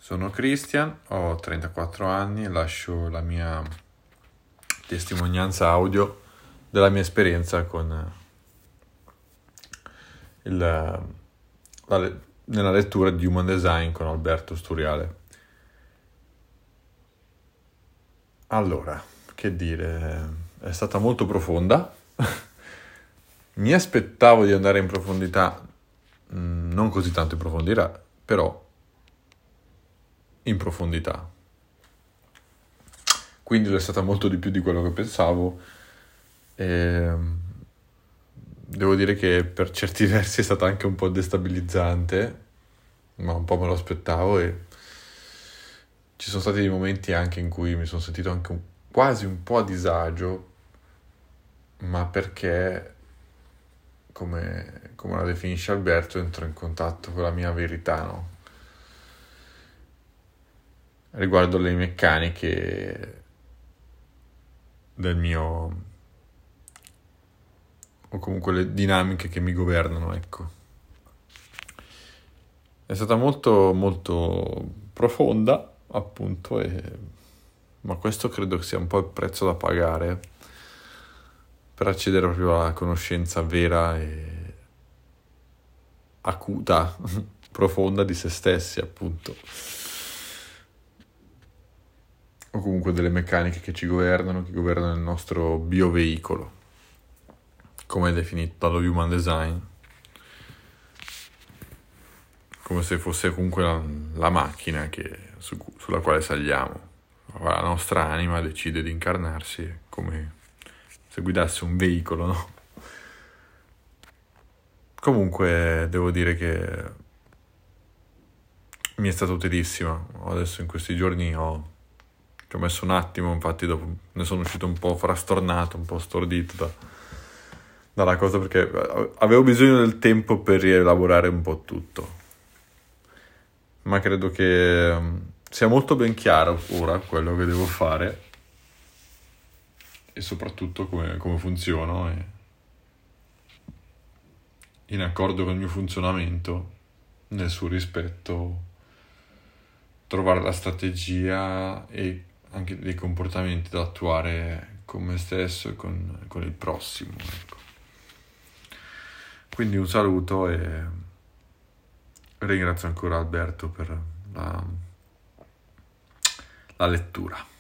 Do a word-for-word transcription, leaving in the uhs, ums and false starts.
Sono Christian, ho trentaquattro anni e lascio la mia testimonianza audio della mia esperienza con il, la, nella lettura di Human Design con Alberto Sturiale. Allora, che dire, è stata molto profonda. Mi aspettavo di andare in profondità, mh, non così tanto in profondità, però in profondità. Quindi è stata molto di più di quello che pensavo. E devo dire che per certi versi è stata anche un po' destabilizzante, ma un po' me lo aspettavo, e ci sono stati dei momenti anche in cui mi sono sentito anche un, quasi un po' a disagio, ma perché, come, come la definisce Alberto, entro in contatto con la mia verità, no? Riguardo le meccaniche del mio, o comunque le dinamiche che mi governano, ecco. È stata molto molto profonda, appunto, e ma questo credo che sia un po' il prezzo da pagare per accedere proprio alla conoscenza vera e acuta, profonda di se stessi, appunto, o comunque delle meccaniche che ci governano, che governano il nostro bioveicolo, come è definito dallo Human Design, come se fosse comunque la, la macchina che, su, sulla quale saliamo. La nostra anima decide di incarnarsi come se guidasse un veicolo, no? Comunque devo dire che mi è stata utilissima. Adesso in questi giorni ho, ci ho messo un attimo, infatti dopo ne sono uscito un po' frastornato, un po' stordito da, dalla cosa, perché avevo bisogno del tempo per rielaborare un po' tutto. Ma credo che sia molto ben chiaro ora quello che devo fare e soprattutto come, come funziono, e in accordo con il mio funzionamento, nel suo rispetto, trovare la strategia e anche dei comportamenti da attuare con me stesso e con, con il prossimo, ecco. Quindi un saluto e ringrazio ancora Alberto per la, la lettura.